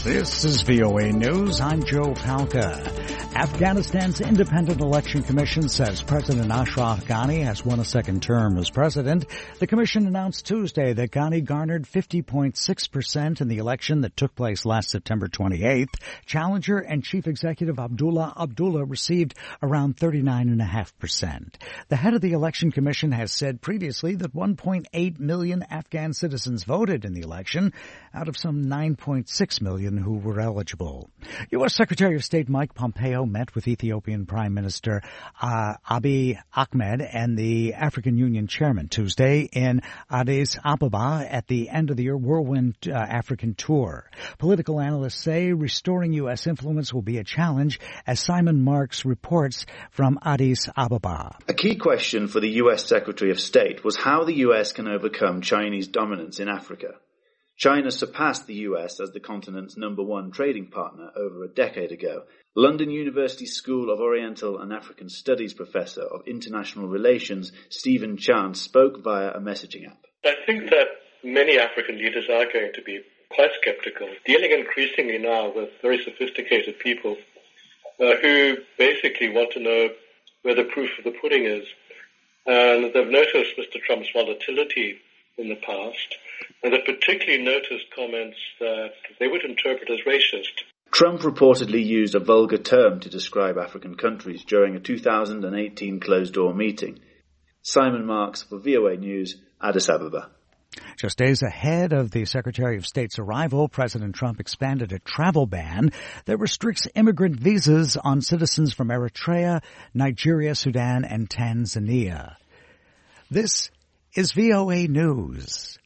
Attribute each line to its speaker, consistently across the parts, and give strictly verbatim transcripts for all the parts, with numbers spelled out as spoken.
Speaker 1: This is V O A News. I'm Joe Palca. Afghanistan's Independent Election Commission says President Ashraf Ghani has won a second term as president. The commission announced Tuesday that Ghani garnered fifty point six percent in the election that took place last September twenty-eighth. Challenger and Chief Executive Abdullah Abdullah received around thirty-nine point five percent. The head of the Election Commission has said previously that one point eight million Afghan citizens voted in the election out of some nine point six million who were eligible. U S. Secretary of State Mike Pompeo met with Ethiopian Prime Minister uh, Abiy Ahmed and the African Union chairman Tuesday in Addis Ababa at the end of the year whirlwind uh, African tour. Political analysts say restoring U S influence will be a challenge, as Simon Marks reports from Addis Ababa.
Speaker 2: A key question for the U S. Secretary of State was how the U S can overcome Chinese dominance in Africa. China surpassed the U S as the continent's number one trading partner over a decade ago. London University School of Oriental and African Studies professor of international relations Stephen Chance spoke via a messaging app.
Speaker 3: I think that many African leaders are going to be quite skeptical, dealing increasingly now with very sophisticated people uh, who basically want to know where the proof of the pudding is. And they've noticed Mister Trump's volatility in the past, and they particularly noticed comments that they would interpret as racist.
Speaker 2: Trump reportedly used a vulgar term to describe African countries during a two thousand eighteen closed-door meeting. Simon Marks for V O A News, Addis Ababa.
Speaker 1: Just days ahead of the Secretary of State's arrival, President Trump expanded a travel ban that restricts immigrant visas on citizens from Eritrea, Nigeria, Sudan, and Tanzania. This is V O A News.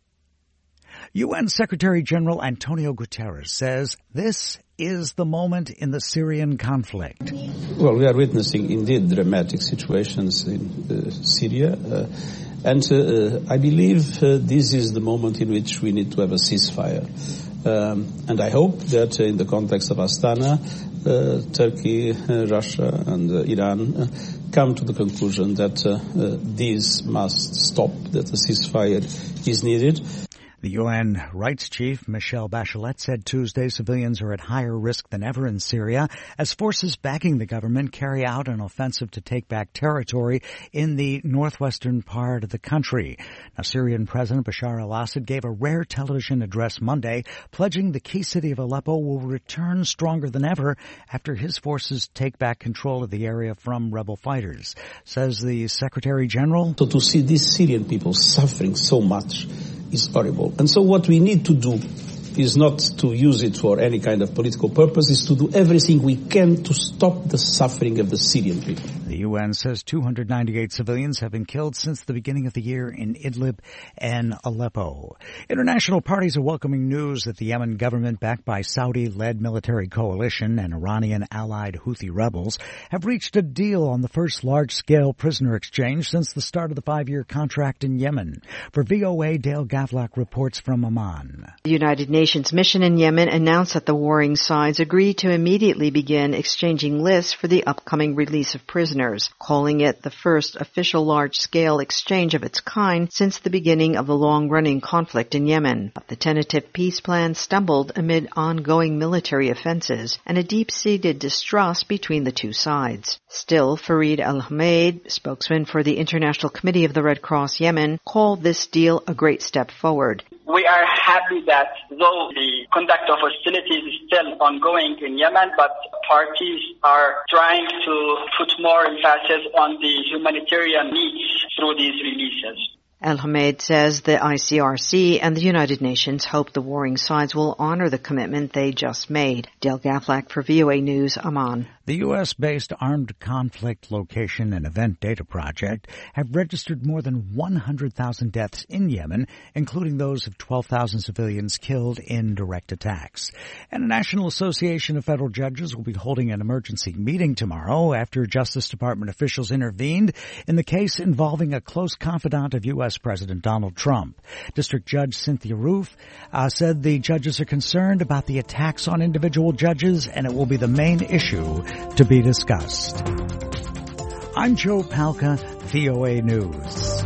Speaker 1: U N Secretary General Antonio Guterres says this is the moment in the Syrian conflict.
Speaker 4: Well, we are witnessing indeed dramatic situations in uh, Syria, uh, and uh, I believe uh, this is the moment in which we need to have a ceasefire. Um, and I hope that uh, in the context of Astana, uh, Turkey, uh, Russia, and uh, Iran uh, come to the conclusion that uh, uh, this must stop, that a ceasefire is needed.
Speaker 1: The U N Rights Chief, Michelle Bachelet, said Tuesday civilians are at higher risk than ever in Syria as forces backing the government carry out an offensive to take back territory in the northwestern part of the country. Now, Syrian President Bashar al-Assad gave a rare television address Monday, pledging the key city of Aleppo will return stronger than ever after his forces take back control of the area from rebel fighters, says the Secretary General.
Speaker 4: So to see these Syrian people suffering so much is horrible. And so what we need to do is not to use it for any kind of political purpose, is to do everything we can to stop the suffering of the Syrian people.
Speaker 1: The U N says two hundred ninety-eight civilians have been killed since the beginning of the year in Idlib and Aleppo. International parties are welcoming news that the Yemen government, backed by Saudi-led military coalition and Iranian-allied Houthi rebels, have reached a deal on the first large-scale prisoner exchange since the start of the five-year contract in Yemen. For V O A, Dale Gavlak reports from Amman.
Speaker 5: The United Nations mission in Yemen announced that the warring sides agreed to immediately begin exchanging lists for the upcoming release of prisoners, calling it the first official large-scale exchange of its kind since the beginning of the long-running conflict in Yemen. But the tentative peace plan stumbled amid ongoing military offenses and a deep-seated distrust between the two sides. Still, Farid Al-Hamed, spokesman for the International Committee of the Red Cross Yemen, called this deal a great step forward.
Speaker 6: We are happy that though the conduct of hostilities is still ongoing in Yemen, but parties are trying to put more emphasis on the humanitarian needs through these releases.
Speaker 5: Al-Hamed says the I C R C and the United Nations hope the warring sides will honor the commitment they just made. Dale Gavlak for V O A News, Amman.
Speaker 1: The U S-based Armed Conflict Location and Event Data Project have registered more than one hundred thousand deaths in Yemen, including those of twelve thousand civilians killed in direct attacks. And the National Association of Federal Judges will be holding an emergency meeting tomorrow after Justice Department officials intervened in the case involving a close confidant of U S President Donald Trump. District Judge Cynthia Roof uh, said the judges are concerned about the attacks on individual judges, and it will be the main issue to be discussed. I'm Joe Palca, V O A News.